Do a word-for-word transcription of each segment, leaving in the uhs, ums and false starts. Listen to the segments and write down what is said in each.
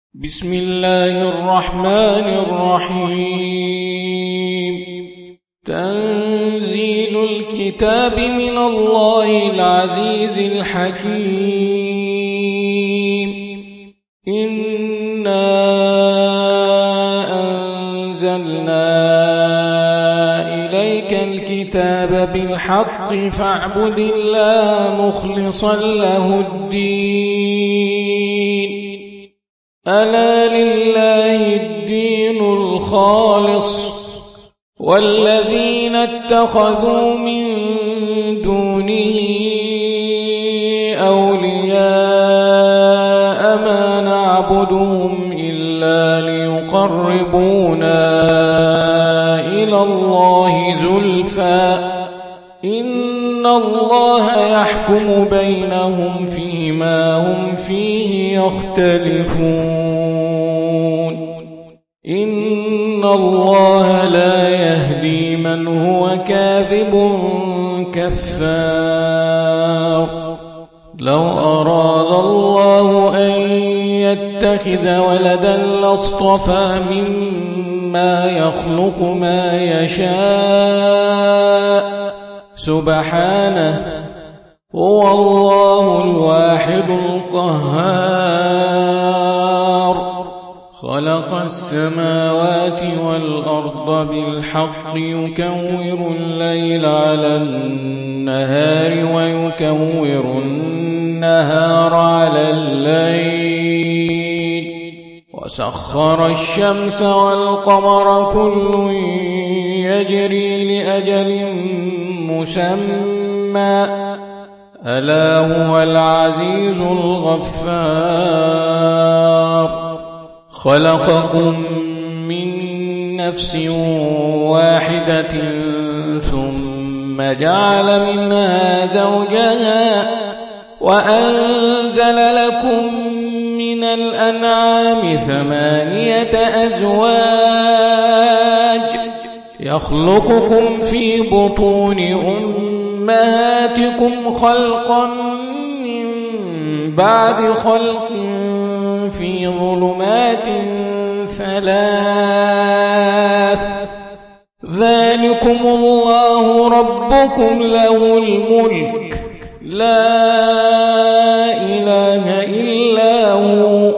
بسم الله الرحمن الرحيم. تنزيل الكتاب من الله العزيز الحكيم. إنا أنزلنا إليك الكتاب بالحق فاعبد الله مخلصا له الدين. ألا لله الدين الخالص والذين اتخذوا من دونه أولياء ما نعبدهم إلا ليقربونا إلى الله زلفى إن الله يحكم بينهم فيما هم فيه يختلفون. إن الله لا يهدي من هو كاذب كفار. لو أراد الله أن يتخذ ولدا لاصطفى مما يخلق ما يشاء سبحانه هو الله الواحد القهار. خلق السماوات والأرض بالحق يكور الليل على النهار ويكور النهار على الليل وسخر الشمس والقمر كل يجري لأجل مسمى ألا هو العزيز الغفار. خلقكم من نفس واحدة ثم جعل منها زوجها وأنزل لكم من الأنعام ثمانية أزواج يخلقكم في بطون أمهاتكم خلقا من بعد خلق في ظلمات ثلاث ذلكم الله ربكم له الملك لا إله إلا هو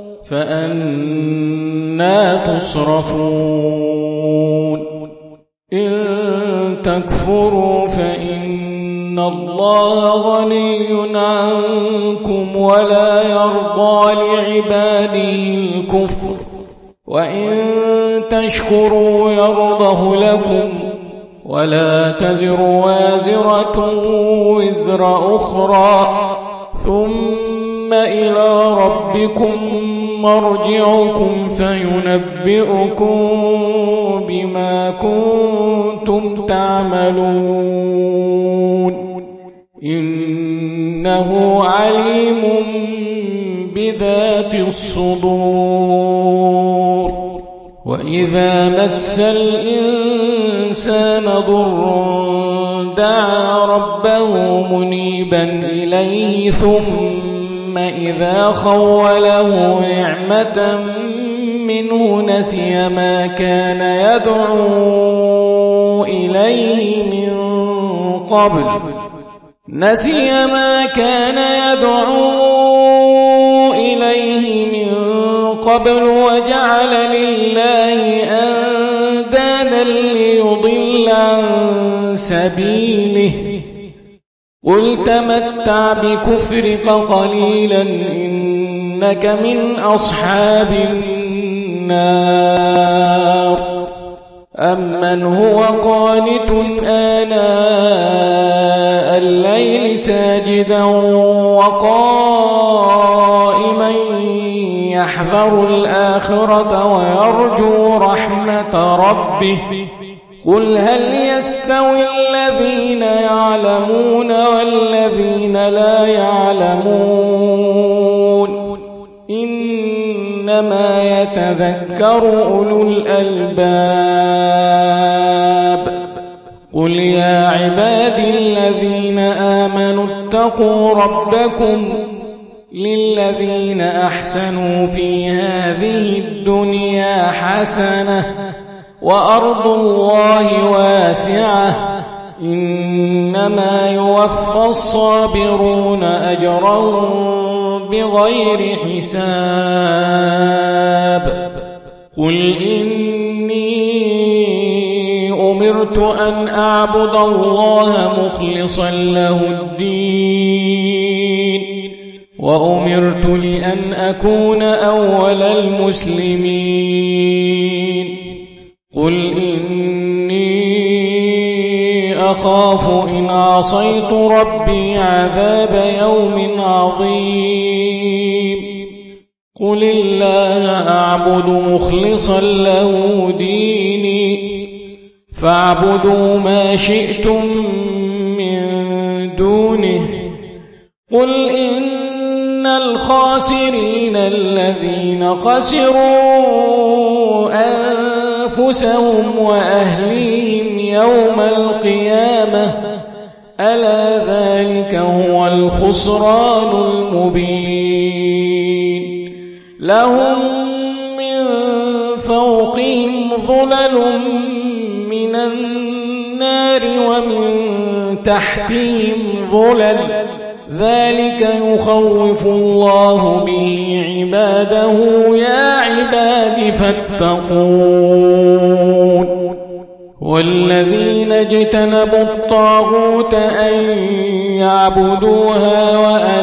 فأنى تصرفون. إن تكفروا فإن الله غني عنكم ولا يرضى لعباده الكفر وإن تشكروا يرضه لكم ولا تزر وازرة وزر أخرى ثم إلى ربكم مرجعكم فينبئكم بما كنتم تعملون. إنه عليم بذات الصدور. وإذا مس الإنسان ضر دعا ربه منيبا إليه ثم إذا خوله نعمة منه نسي ما كان يدعو إليه من قبل نسي ما كان يدعو إليه من قبل وجعل لله أندادا ليضل عن سبيله. قل تمتع بكفرك قليلا إنك من أصحاب النار. أمن هو قانت آناء الليل ساجدا وقائما يحذر الآخرة ويرجو رحمة ربه. قل هل يستوي الذين يعلمون والذين لا يعلمون إنما يتذكر أولو الألباب. قل يا عبادي الذين آمنوا اتقوا ربكم للذين أحسنوا في هذه الدنيا حسنة وأرض الله واسعة إنما يوفى الصابرون أجرهم بغير حساب قل إني أمرت أن أعبد الله مخلصا له الدين وأمرت لأن أكون أول المسلمين قل إني أخاف إن عصيت ربي عذاب يوم عظيم قل الله أعبد مخلصا له ديني فاعبدوا ما شئتم من دونه قل إن الخاسرين الذين خسروا أنفسهم وأهليهم يوم القيامة ألا ذلك هو الخسران المبين لهم من فوقهم ظلل من النار ومن تحتهم ظلل ذلك يخوف الله به عباده يا عباد فاتقون والذين اجتنبوا الطاغوت أن يعبدوها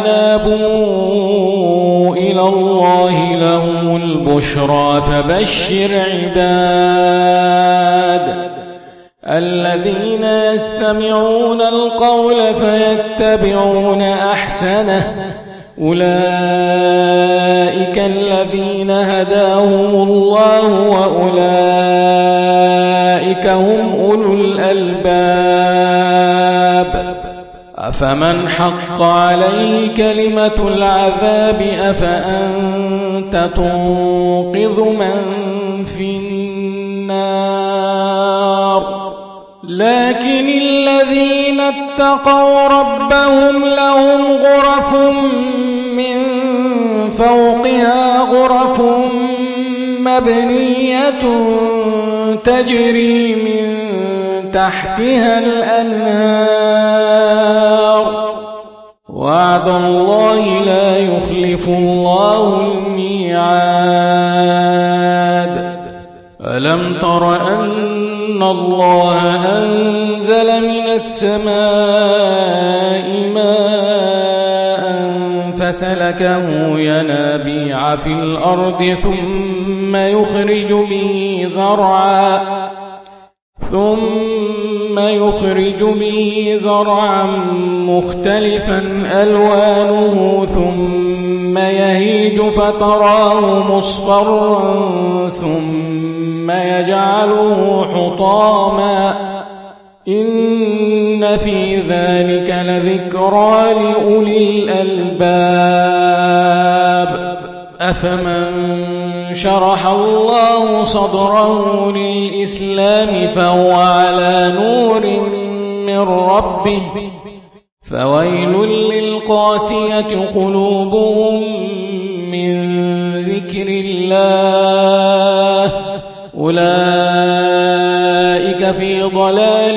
وأنابوا إلى الله لهم البشرى فبشر عباد الذين يستمعون القول فيتبعون أحسنه أولئك الذين هداهم الله وأولئك هم أولو الألباب أفمن حق عليه كلمة العذاب أفأنت تنقذ من في النار لكن الذين اتقوا ربهم لهم غرف من فوقها غرف مبنية تجري من تحتها الأنهار وعد الله لا يخلف الله الميعاد ألم تر أن الله أنزل من السماء ماء فسلكه ينابيع في الأرض ثم يخرج به زرعا ثم يخرج به زرعا مختلفا ألوانه ثم يهيج فتراه مصفرا ثم يجعله حطاما إن في ذلك لذكرى لأولي الألباب أفمن شرح الله صدره للإسلام فهو على نور من ربه فويل للقاسية قلوبهم من ذكر الله أولئك في ضلال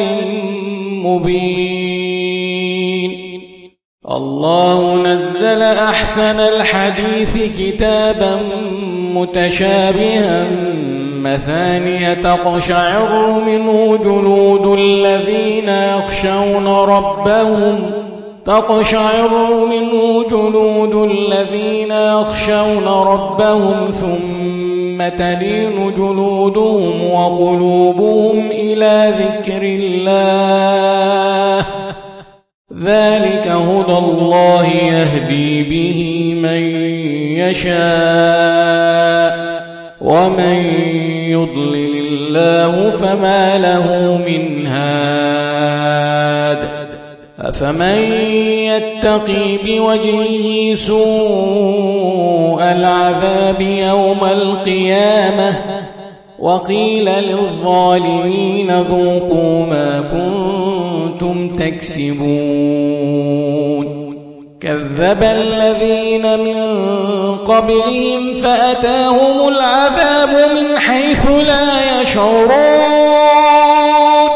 مبين الله نزل أحسن الحديث كتابا متشابها مثانية تقشعر منه جلود الذين يخشون ربهم تقشعر منه جلود الذين يخشون ربهم ثم تلين جلودهم وقلوبهم إلى ذكر الله ذلك هدى الله يهدي به من يشاء ومن يضلل الله فما له من هاد أفمن يتقي بوجهه سوء العذاب يوم القيامة وقيل للظالمين ذوقوا ما كنتم تكسبون كذب الذين من قبلهم فأتاهم العذاب من حيث لا يشعرون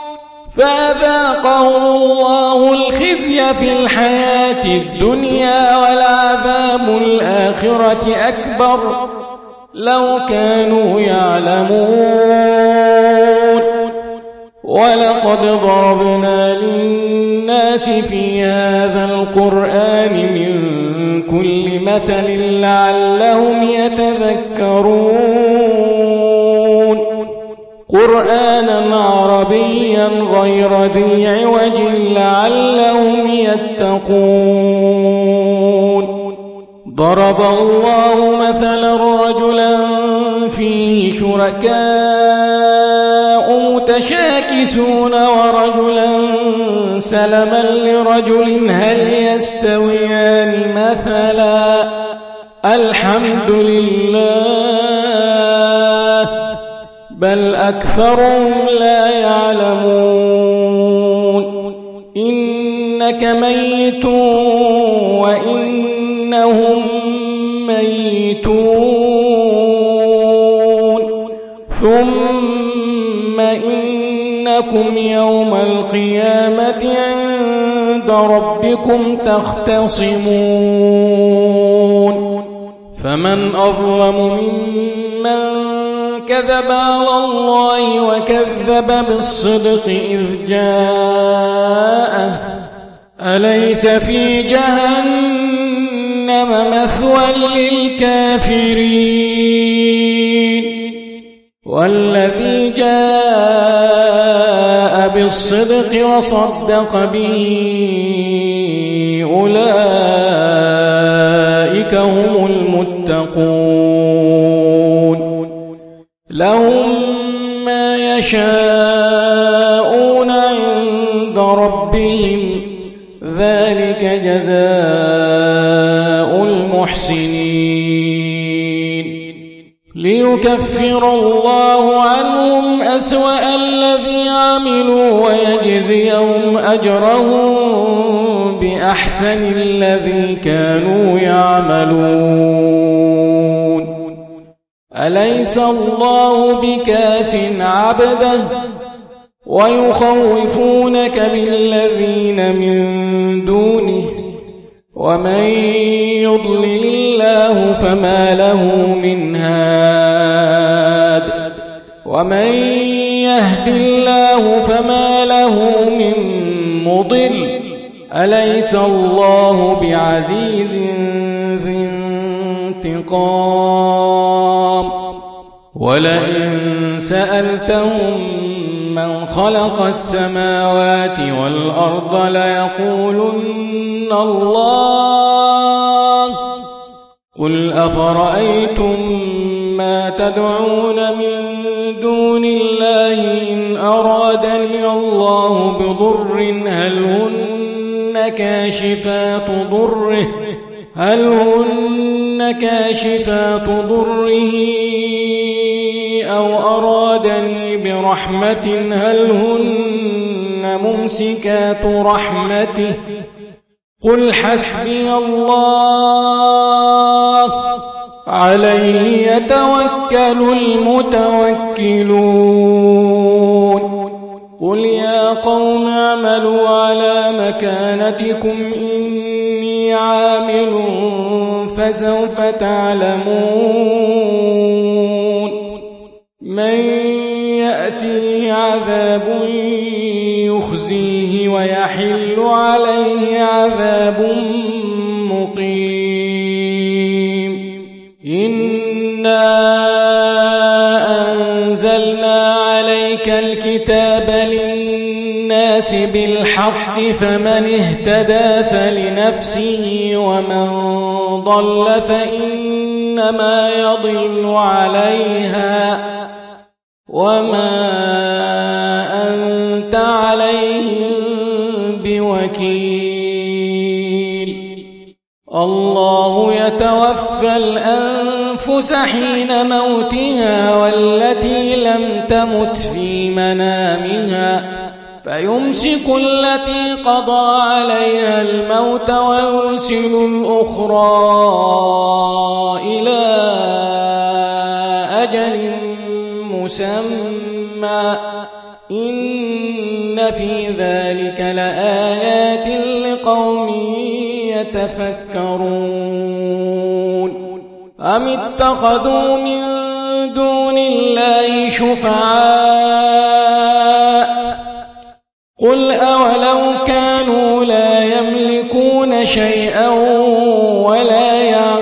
فأذاقهم الله الخزي في الحياة الدنيا ولعذاب الآخرة أكبر لو كانوا يعلمون ولقد ضربنا للناس في هذا القرآن من كل مثل لعلهم يتذكرون قرآنا عربيا غير ذي عوج لعلهم يتقون ضرب الله مثلا رجلا فيه شركاء متشاكسون ورجلا سلما لرجل هل يستويان مثلا الحمد لله بل أكثرهم لا يعلمون إنك ميت وإنهم ميتون ثم إنكم يوم القيامة عند ربكم تختصمون فمن أظلم ممن كذب على الله وكذب بالصدق إذ جاءه أليس في جهنم مثوى للكافرين والذي جاء بالصدق وصدق به أولئك هم المتقون لهم ما يشاءون عند ربهم ذلك جزاء المحسنين ليكفر الله عنهم أسوأ الذي عملوا ويجزيهم أجرهم بأحسن الذي كانوا يعملون أليس الله بكاف عبده ويخوفونك بالذين من دونه ومن يضلل الله فما له من هاد ومن يهد الله فما له من مضل أليس الله بعزيز ذي انتقام ولئن سألتهم من خلق السماوات والأرض ليقولن الله قل أفرأيتم ما تدعون من دون الله إن أرادني الله بضر هل هن كاشفات ضره هل هن كاشفات ضره أو أرادني برحمة هل هن ممسكات رحمته قل حسبي الله عليه يتوكل المتوكلون قل يا قوم اعملوا على مكانتكم إني عامل فسوف تعلمون من يأتيه عذاب يخزيه ويحل عليه عذاب مقيم إنا أنزلنا عليك الكتاب للناس بالحق فمن اهتدى فلنفسه ومن ضل فإنما يضل عليها وما أنت عليهم بوكيل الله يتوفى الأنفس حين موتها والتي لم تمت في منامها فيمسك التي قضى عليها الموت ويرسل الأخرى إلى أجل مسمى إن في ذلك لآيات لقوم يتفكرون أم اتخذوا من دون الله شفعاء قل أولو كانوا لا يملكون شيئا ولا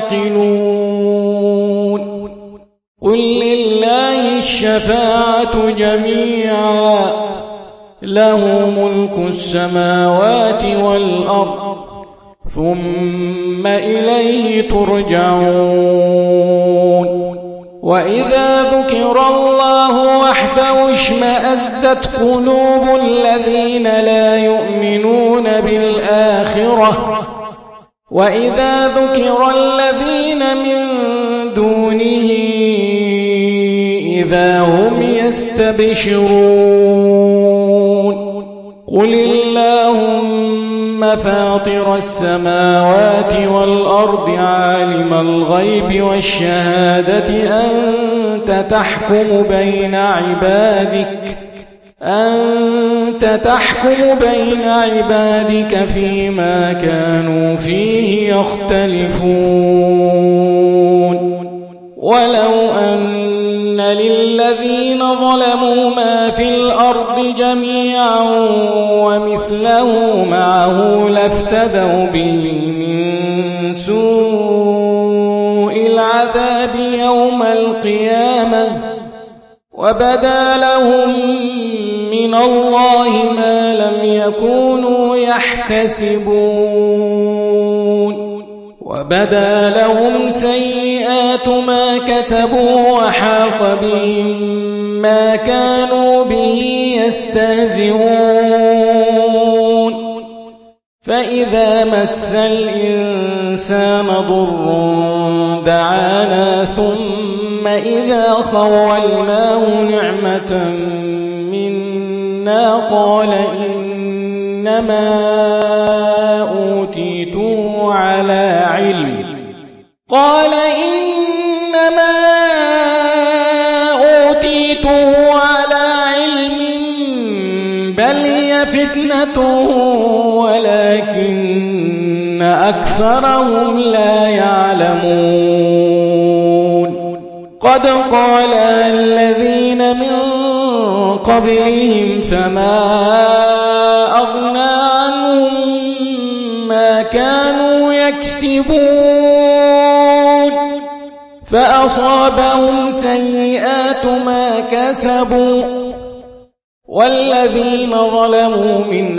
يعقلون قل لله الشفاعة جميعا له ملك السماوات والأرض ثم إليه ترجعون وإذا ذكر الله وحده اشمأزت قلوب الذين لا يؤمنون بالآخرة وإذا ذكر الذين من دونه إذا هم يستبشرون قل اللهم فاطر السماوات والأرض عالم الغيب والشهادة أنت تحكم بين عبادك أنت تحكم بين عبادك فيما كانوا فيه يختلفون ولو أن للذين ظلموا ما في الأرض جميعا ومثله معه لافتدوا به من سوء العذاب يوم القيامة وبدا لهم من الله ما لم يكونوا يحتسبون وبدا لهم سيئات ما كسبوا وحاق بهم ما كانوا به يستهزئون فإذا مس الإنسان ضر دعانا ثم إذا خولناه نعمة منا قال إنما أوتيته على علم قال إنما أوتيته على علم بل هي فتنة ولكن أكثرهم لا يعلمون قد قال الذين من قبلهم فما أغنى عنهم ما كانوا يكسبون فأصابهم سيئات ما كسبوا والذين ظلموا من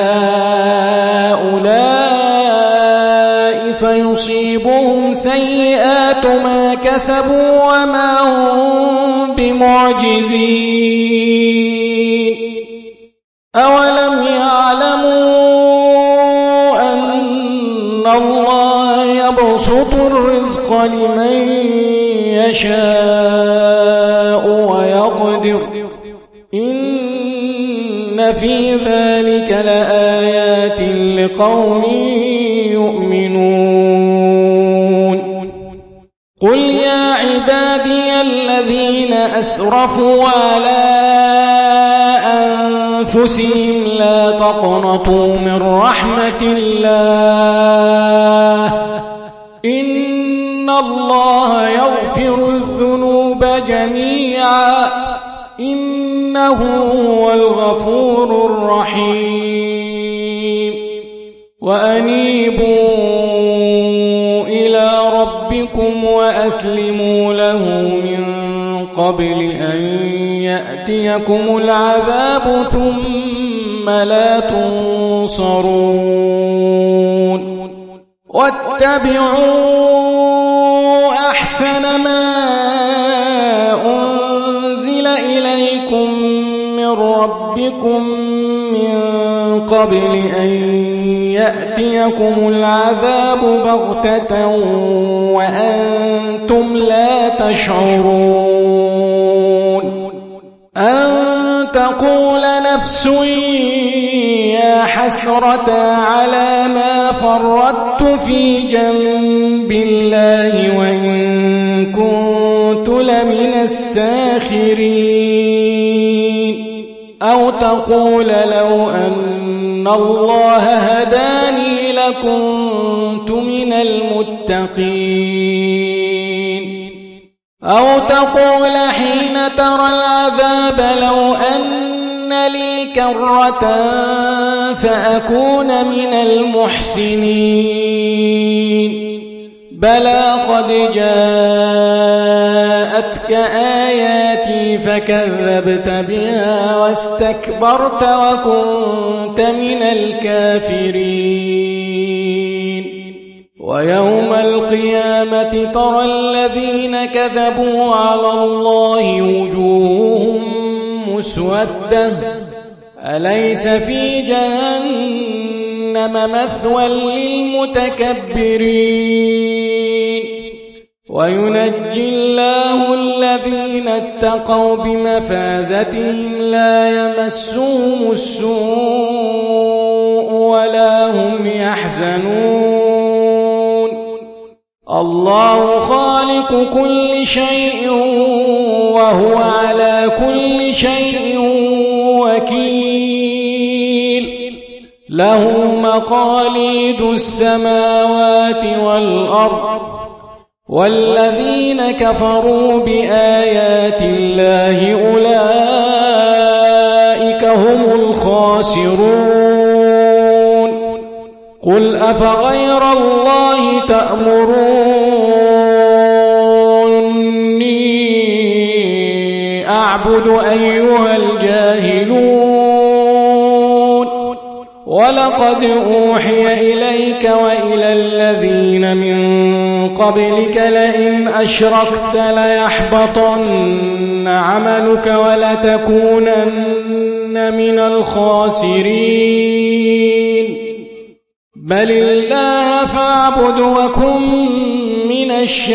هؤلاء سيصيبهم سيئات ما كسبوا وما هم بمعجزين أولم يعلموا أن الله يبسط الرزق لمن يشاء ويقدر إن في ذلك لآيات لقوم يؤمنون قل يا عبادي الذين أسرفوا على أنفسهم لا تقنطوا من رحمة الله إن الله يغفر الذنوب جميعا إنه هو الغفور الرحيم وأنيبوا إلى ربكم وأسلموا له من قبل أن يأتيكم العذاب ثم لا تنصرون واتبعوا أحسن ما أنزل إليكم من ربكم من قبل أن يأتيكم العذاب بغتة وأنتم لا تشعرون أن تقول نفس يا حسرة على ما فرطت في جنب الله وإن كنت لمن الساخرين أو تقول لو أن الله هداني لكنت من المتقين أو تقول حين ترى العذاب لو أن لي كرة فأكون من المحسنين بلى قد جاءتك آياتي فكذبت بها واستكبرت وكنت من الكافرين ويوم القيامة ترى الذين كذبوا على الله وجوههم مسودة أليس في جهنم مثوى للمتكبرين وينجي الله الذين اتقوا بمفازتهم لا يمسهم السوء ولا هم يحزنون الله خالق كل شيء وهو على كل شيء وكيل له مقاليد السماوات والأرض والذين كفروا بآيات الله أولئك هم الخاسرون قل أفغير الله تأمروني أعبد أيها الجاهلون ولقد أوحي إليك وإلى الذين من قبلك لئن أشركت ليحبطن عملك ولتكونن من الخاسرين بل الله فاعبد وكن من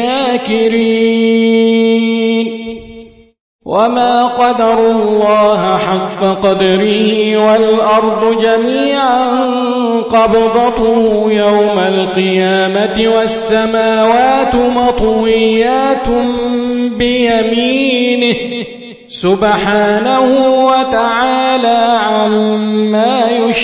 الشاكرين وما قدروا الله حق قدره والأرض جميعا قبضته يوم القيامة والسماوات مطويات بيمينه سبحانه وتعالى عما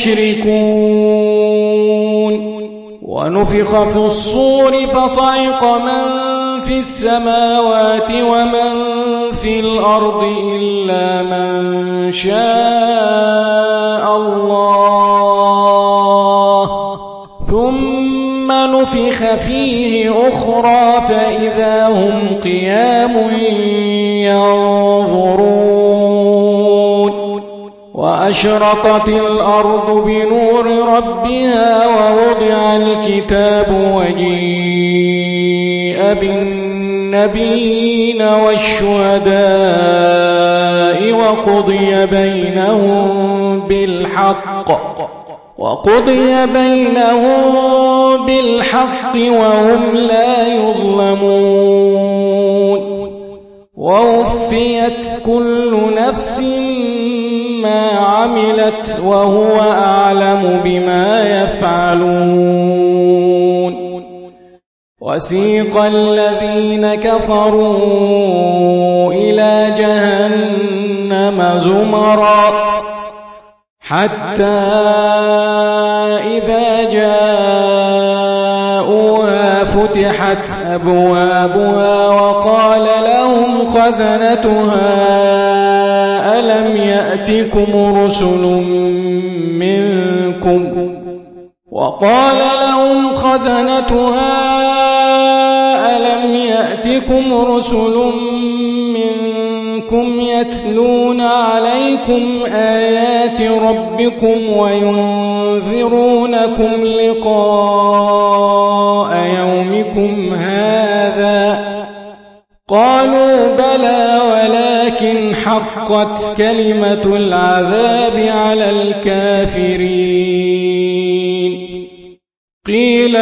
يشركون ونفخ في الصور فصعق من في السماوات ومن في الأرض إلا من شاء الله ثم نفخ فيه أخرى فإذا هم قيام ينظرون وأشرقت الأرض بنور ربها ووضع الكتاب وجيء بالنبيين والشهداء وقضي بينهم بالحق وقضي بينهم بالحق وهم لا يظلمون ووفيت كل نفس ما عملت وهو أعلم بما يفعلون وسيق الذين كفروا إلى جهنم زمرا حتى إذا جاءوها فتحت أبوابها وقال لهم خزنتها ألم يأتكم رسل منكم وقال لهم خزنتها ألم يأتكم رسل منكم يتلون عليكم آيات ربكم وينذرونكم لقاء يومكم هذا قالوا بلى ولكن حقت كلمة العذاب على الكافرين قيل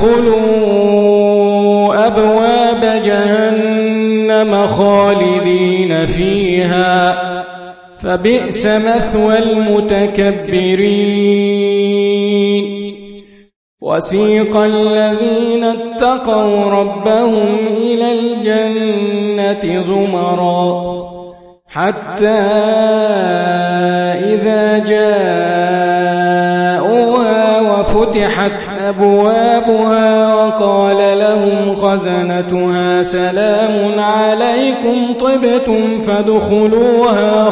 ادخلوا أبواب جهنم خالدين فيها فبئس مثوى المتكبرين وسيق الذين اتقوا ربهم إلى الجنة زمرا حتى إذا جاءوها وفتحت أبوابها وقال لهم خزنتها سلام عليكم طبتم فادخلوها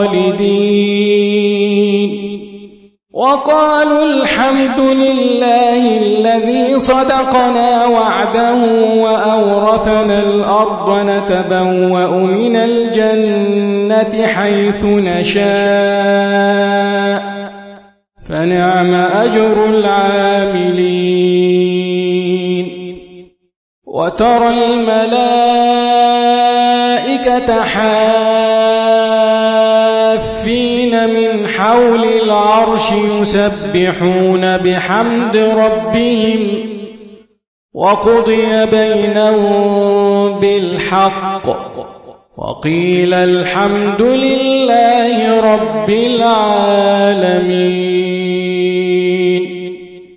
خالدين وقالوا الحمد لله الذي صدقنا وعده وأورثنا الأرض نتبوأ من الجنة حيث نشاء فنعم أجر العاملين وترى الملائكة حافين من حول العرش يسبحون بحمد ربهم وقضي بينهم بالحق وقيل الحمد لله رب العالمين.